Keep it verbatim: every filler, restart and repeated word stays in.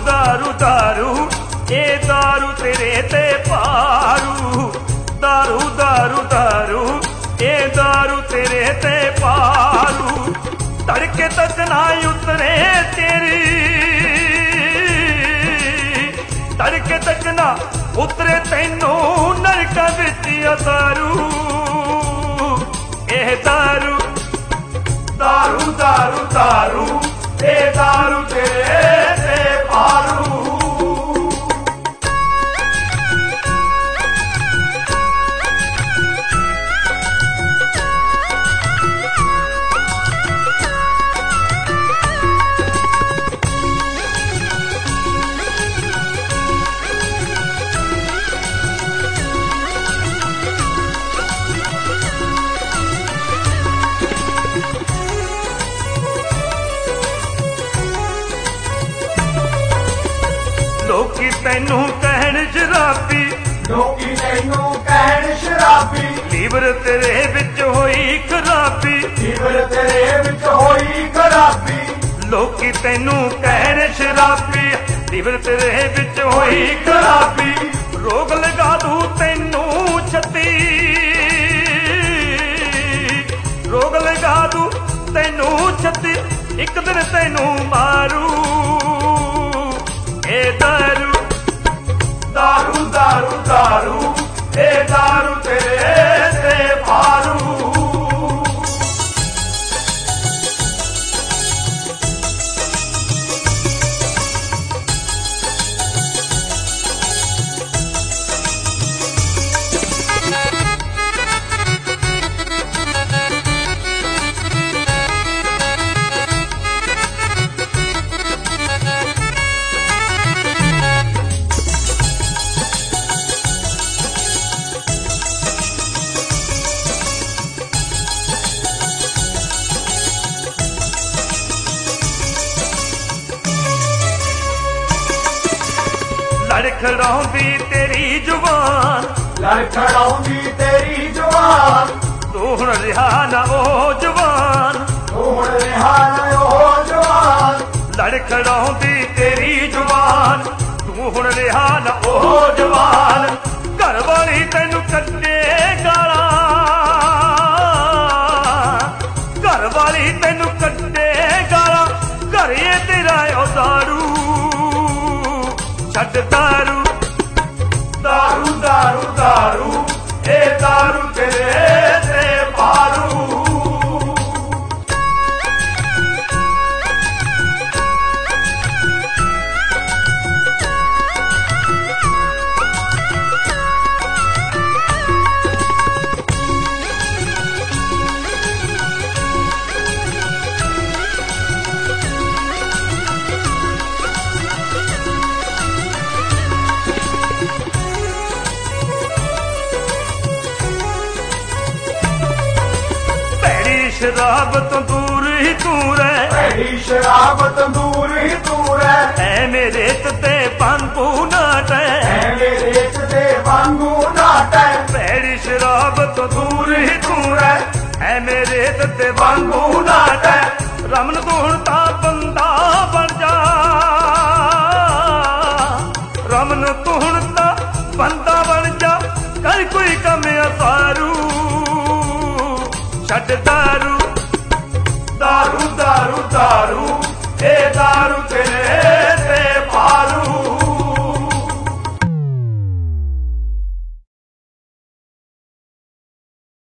दारू दारू ए दारू तेरे ते पारू, दारू दारू दारू ए दारू तेरे ते पारू। तड़के तक ना उतरे तेरी, तड़के तक ना उतरे तेनू नरका विच दारू। ए दारू दारू दारू दारू ए दारू तेरे ते पारू। लोकी तैनू कहण शराबी, लोकी तैनू कहण शराबी, लीवर तेरे विच होई खराबी, लीवर तेरे विच होई खराबी। लोकी तैनू कहण शराबी, लीवर तेरे विच होई खराबी। रोग लगा दू तैनू छती, रोग लगा दू तैनू छती, एक दिन तैनू मारू। ए दारू दारू दारू दारू ए दारू तेरे ते पारू। लड़खड़ाउंदी तेरी जुबान, लड़खड़ाउंदी तेरी जुबान, तू हुण रिहा ना ओ जुबान, तू हुण रिहा ना ओ जुबान। लड़खड़ाउंदी तेरी जुबान, तू हुण रिहा ना ओ जुबान। घर वाली तैनू कड्डे गाला, घर वाली तैनू कड्डे गाला, घर ये तेरा ओ दारू। छड्ड दारू दारू दारू दारू ए दारू तेरे ते पारू। शराब तो दूर ही तू रह, भैड़ी शराब तो दूर ही तू रह। ऐ मेरे ते वांगू नाट, ऐ मेरे ते वांगू नाट। भैड़ी शराब तो दूर ही तू रह, ऐ मेरे ते वांगू नाट। रमन तू हुण तां बंदा बन जा, रमन तू हुण तां बंदा बन जा, कर कोई कम असारू। छड्ड दारू दारू दारू दारू ए दारू तेरे ते पारू।